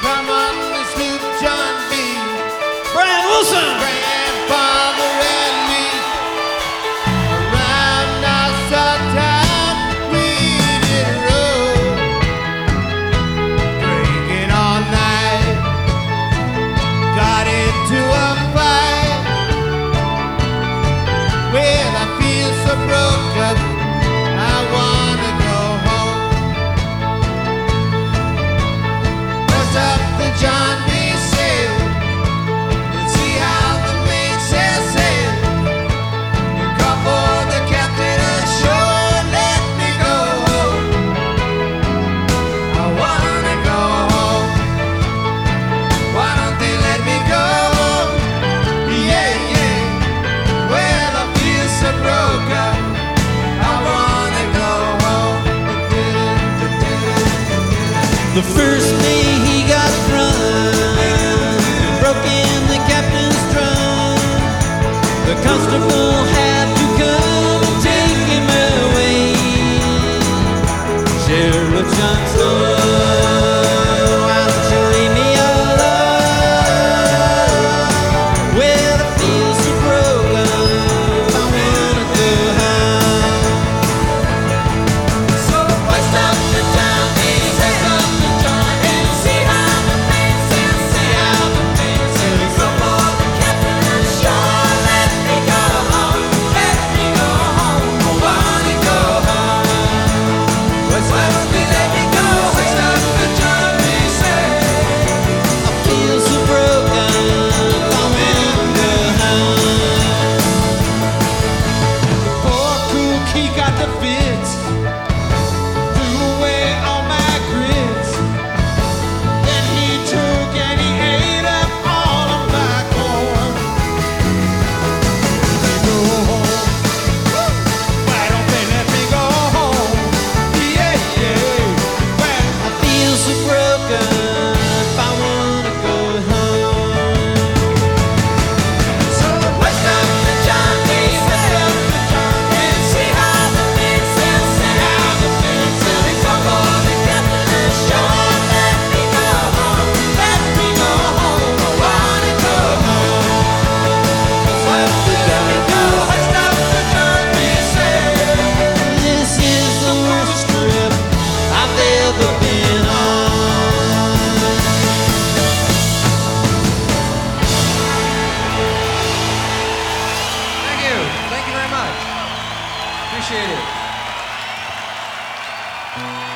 Come on, the sloop John B. Brian Wilson. Grandfather and me. Around Nassau town we did roll, drinking all night. Got into a fight. Well, I feel so broke up, I wanna go home. What's up the John B. said, and see how the maid says it. And call for the captain ashore, let me go home. I wanna go home. Why don't they let me go home? Yeah, yeah. Well, I feel so broke up, I wanna go home. The first day he got drunk, broke in the captain's trunk. The constable had to come and take him away. Sheriff Johnson, why don't you leave me alone? Well, I feel so broken, I wanna go home. So what's up the John B. says up the John and see how the man says, see how the man says. So for the captain ashore, let me go home, let me go home. I wanna go home. What's up the let me go? What's up the John B. says? I feel so broken, I wanna go home. Poor cook, he got the fits, threw away all my grits. Then he took and he ate up all of my corn. Go home. Why don't they let me go home? Yeah, yeah. Well, I feel so broken, I wanna go home. So what's up the John B. says up the John and see how the man says, see how the man says. Come for the captain ashore, let me go home, let me go home. I wanna go home. What's up the let me go? What's up the John B. says? This is the worst trip I've ever been on. Thank you. Thank you very much. Appreciate it.